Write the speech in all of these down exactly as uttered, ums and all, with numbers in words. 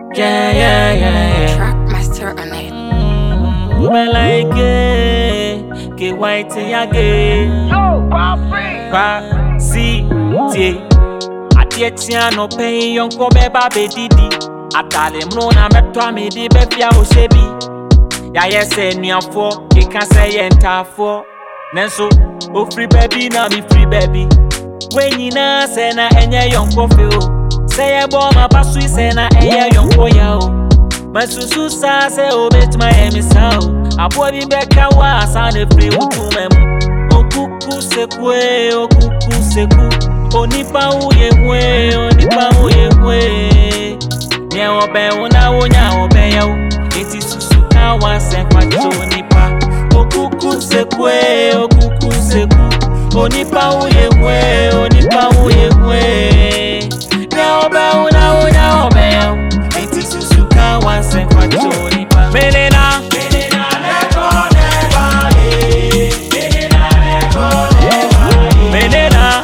Yeah, yeah, yeah, yeah. Track master on it. Me like it, get white again. Yo, Bobby. Ba, si, tie. Atieti no pay yon ko beba be didi. Atale mro na metwa me di be bia o shebi. Ya yes say nuafo, e kan say entafo. Nenso, o free baby na me free baby. When you na say na enye yon ko fe o. Say e bo ma pasu say na enye yon ko ya o. Masusu sa say o bet my emisa o. Abo bi beka wa sa ne free wutu mem. Okuku sekwe, okuku seku. Onipa uye we, onipa uye we. Nye obe una unya obe ya u. Eti susu kawa se kwa onipa. Okuku sekwe, okuku seku. Onipa uye we, onipa uye we. Nye obe una unya obe ya u. Eti susu kawa se kwa onipa. Menena, menena neko neba ye. Menena neko neba ye. Menena.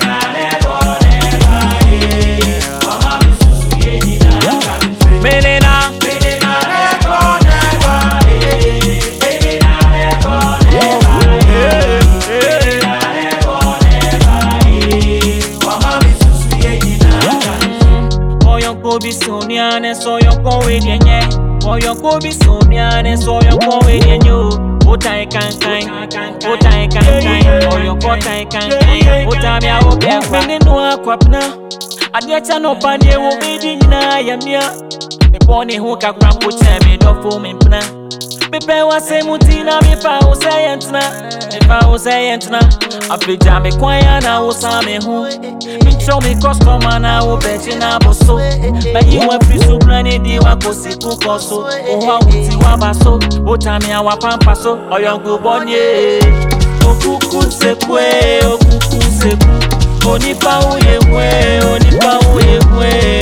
Menena, menena neko neba ye. Menena neko neba ye. Menena neko neba ye. Wama misusu ye jina. Oyo kobi soniane soyo kowe dienye. Oyo kobi soniane soyo kowe dienye. Otai kankai, otai kankai. Oyo kotai kankai. Otamia obia kwa nenu akwapna. Adiacha no panye wo bedi nyina yamia. Boni huka kwa kucha me do fo me pna. Pepe wa se mutina me fa o say entna. Me fa o say entna. Afija me kwaya na o sa me hu. Me show me customer na o bechi na boso. Ba yi wa free so brand di wa ko si ku koso. O wa uti wa baso. O tami awa pampa so. Oyongo bonye. Okuku sekwe, okuku seku. Onipa uye we, onipa uye we.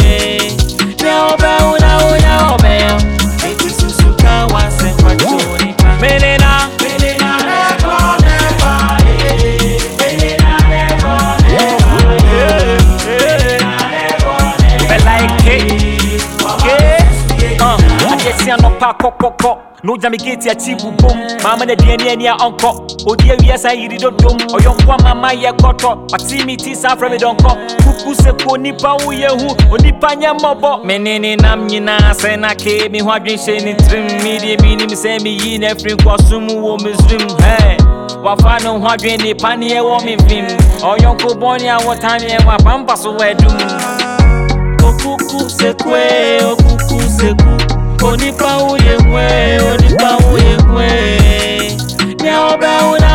Menena, menena neko neba ye. Menena neko neba ye. Menena neko neba ye. Me like it, okay. Uh, I just see no pa kokoko. No jami geti achibu boom. Mama ne dieni eni a onko. Odi ewia sa yiri do dom. Oyonkwa mama ye koto. Ati mi ti sa fra me donko. Kuku se ko nipa uye hu. Onipa nya mobo. Menene nam nyina se na ke mi ho adwenhye ni trim. Mi de mi nim se mi yi na fri kwasum wo misrim. Hey. Wafa no ho adwen ni pane e wo mi vim. Oyonko boni a wotane e wa pampa so wedum. Okuku sekwe, okuku seku. Onipa uye we, onipa uye we. Nye obe una